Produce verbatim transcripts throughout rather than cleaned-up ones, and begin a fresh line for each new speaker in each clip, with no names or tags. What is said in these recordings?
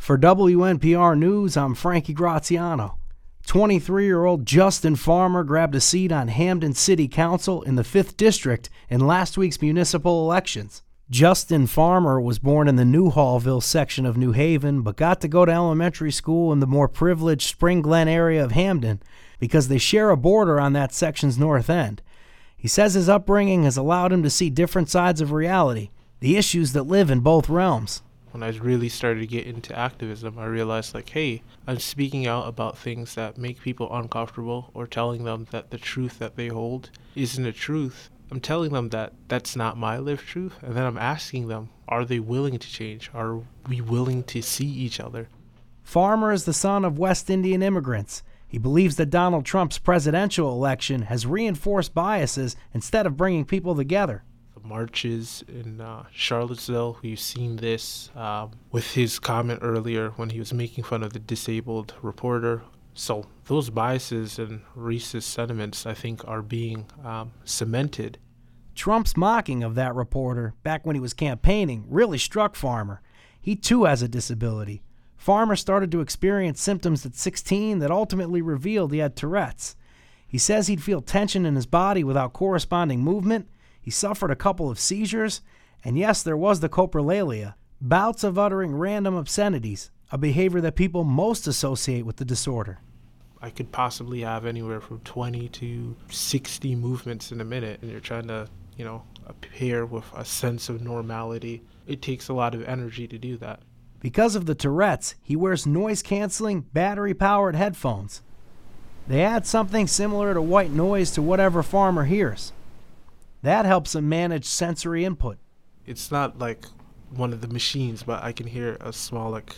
For W N P R News, I'm Frankie Graziano. twenty-three-year-old Justin Farmer grabbed a seat on Hampden City Council in the fifth District in last week's municipal elections. Justin Farmer was born in the New Hallville section of New Haven, but got to go to elementary school in the more privileged Spring Glen area of Hampden because they share a border on that section's north end. He says his upbringing has allowed him to see different sides of reality, the issues that live in both realms.
When I really started to get into activism, I realized, like, hey, I'm speaking out about things that make people uncomfortable or telling them that the truth that they hold isn't a truth. I'm telling them that that's not my lived truth, and then I'm asking them, are they willing to change? Are we willing to see each other?
Farmer is the son of West Indian immigrants. He believes that Donald Trump's presidential election has reinforced biases instead of bringing people together.
Marches in uh, Charlottesville. We've seen this um, with his comment earlier when he was making fun of the disabled reporter. So those biases and racist sentiments, I think, are being um, cemented.
Trump's mocking of that reporter back when he was campaigning really struck Farmer. He too has a disability. Farmer started to experience symptoms at sixteen that ultimately revealed he had Tourette's. He says he'd feel tension in his body without corresponding movement. He suffered a couple of seizures, and yes, there was the coprolalia, bouts of uttering random obscenities, a behavior that people most associate with the disorder.
I could possibly have anywhere from twenty to sixty movements in a minute, and you're trying to, you know, appear with a sense of normality. It takes a lot of energy to do that.
Because of the Tourette's, he wears noise-canceling, battery-powered headphones. They add something similar to white noise to whatever Farmer hears. That helps him manage sensory input.
It's not like one of the machines, but I can hear a small like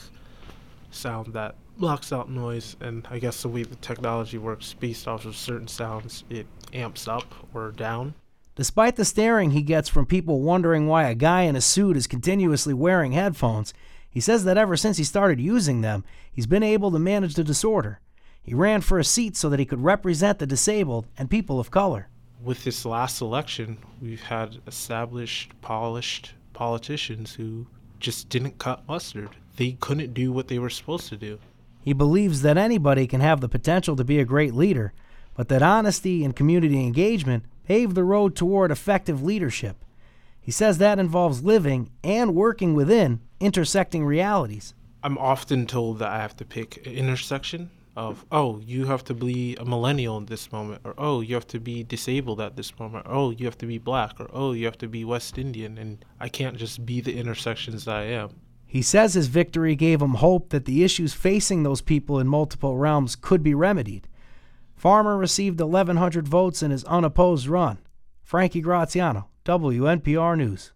sound that blocks out noise, and I guess the way the technology works based off of certain sounds, it amps up or down.
Despite the staring he gets from people wondering why a guy in a suit is continuously wearing headphones, he says that ever since he started using them, he's been able to manage the disorder. He ran for a seat so that he could represent the disabled and people of color.
With this last election, we've had established, polished politicians who just didn't cut mustard. They couldn't do what they were supposed to do.
He believes that anybody can have the potential to be a great leader, but that honesty and community engagement pave the road toward effective leadership. He says that involves living and working within intersecting realities.
I'm often told that I have to pick an intersection of, oh, you have to be a millennial in this moment, or oh, you have to be disabled at this moment, or oh, you have to be black, or oh, you have to be West Indian, and I can't just be the intersections that I am.
He says his victory gave him hope that the issues facing those people in multiple realms could be remedied. Farmer received eleven hundred votes in his unopposed run. Frankie Graziano, W N P R News.